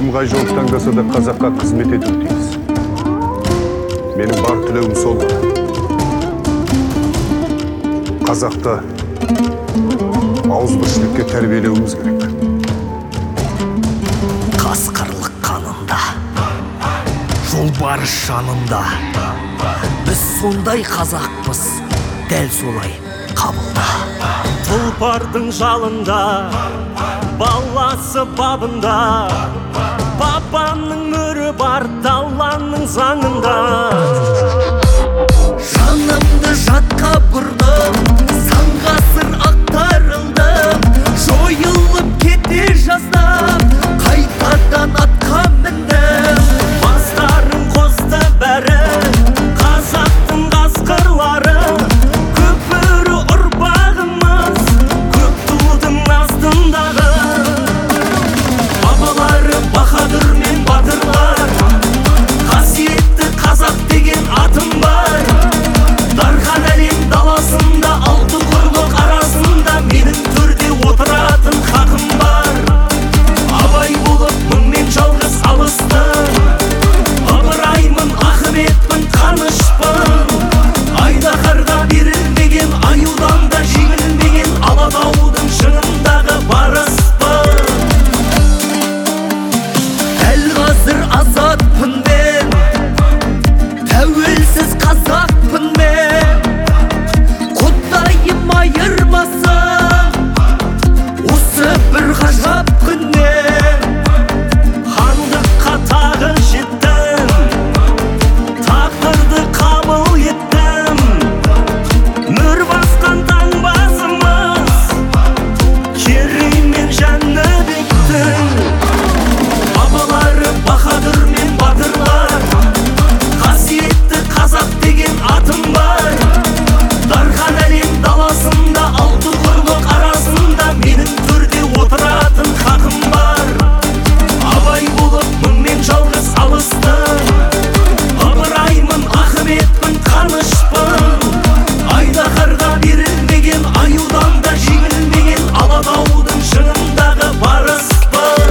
кім қай жол таңдаса да қазаққа қызмет ету тиіс. Менің бар тілегім сол. Қазақты ауызбіршілікке тәрбиелеуіміз керек. Қасқырлық қанында, жолбарыс жанында. Біз сондай қазақпыз, дәл солай қабылда. Тұлпардың жалында, баласы бабында, бабаның мөрі бар даланың заңында. Жанымды жатқа бұрдым, сан ғасыр ақтарылдым, жойылып кете жаздап, қайтадан атқа міндім. Бастарын қосты бәрі, қазақтың қасқырлары, көпірі ұрпағымыз, көк тудың астындағы. Бабалары баһадүр мен батырлар, қасиетті қазақ деген атым бар. Дархан әлем даласында, алты құрлық арасында менің төрде отыратын хақым бар. Абай болып мұңмен жалғыз алыстым, ыбыраймын, ахметпін, қанышпын. Айдаһарға берілмеген, аюдан да жеңілмеген, алатаудың шыңындағы барыспын. Дәл қазір азатпын мен, тәуелсіз қазақпын мен. Құдайым айырмасын осы бір ғажап күннен. Хандыққа тағы жеттім, тағдырды қабыл еттім. Мөр басқан таңбасымыз, керей мен Жәнібектің. Бабалары баһадүр мен батырлар, қасиетті қазақ деген атым бар. Дархан әлем даласында, алты құрлық арасында менің төрде отыратын хақым бар. Абай болып мұңмен жалғыз алыстым, ыбыраймын, ахметпін, қанышпын. Айдаһарға берілмеген, аюдан да жеңілмеген, алатаудың шыңындағы барыспын.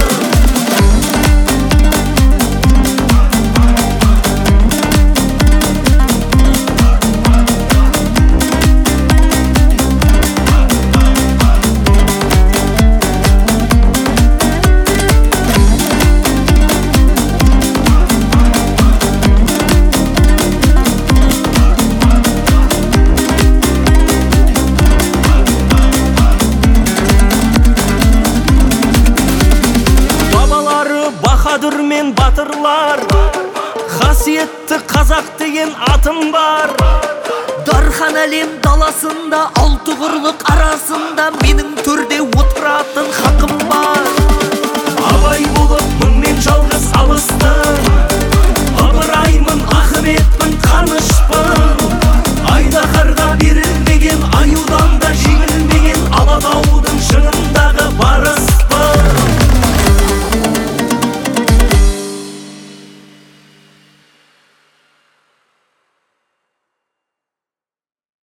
Бабалары баһадүр мен батырлар, қасиетті қазақ деген атым бар. Дархан әлем даласында, алты құрлық арасында менің төрде отыратын хақым бар. Абай болып мұңмен жалғыз алыстым,